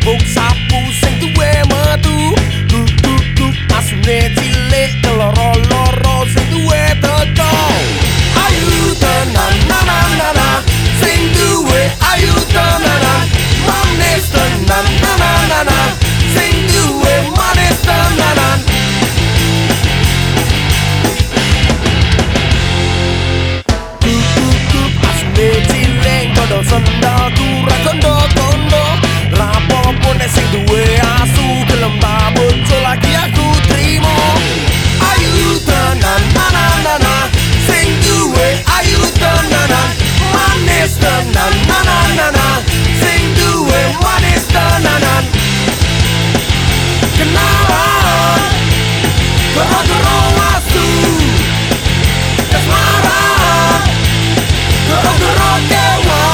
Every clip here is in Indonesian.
Wong sapu sing duwe metu asune cilik keloro-loro sing duwe teko. Ayu tenan na sing duwe ayu tenan manis tenan na sing duwe manis tenan. Asune cilik kodho sendal kurang kondo-kondo lapo nek sing duwe asu gelem tak bojo lagi aku trimo. Ayu tenan na sing duwe ayu tenan manis tenan na sing duwe manis tenan. Kenalan gero-gero asu kasmaran gero-gero kewan.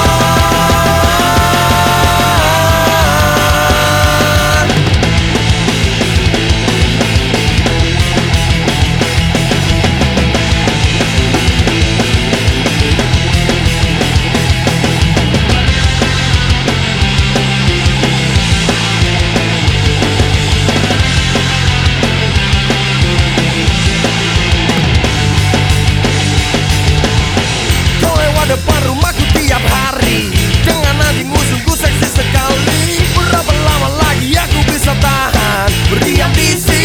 Depan rumahku tiap hari dengan anjing musuhku seksi sekali. Berapa lama lagi aku bisa tahan berdiam di sini?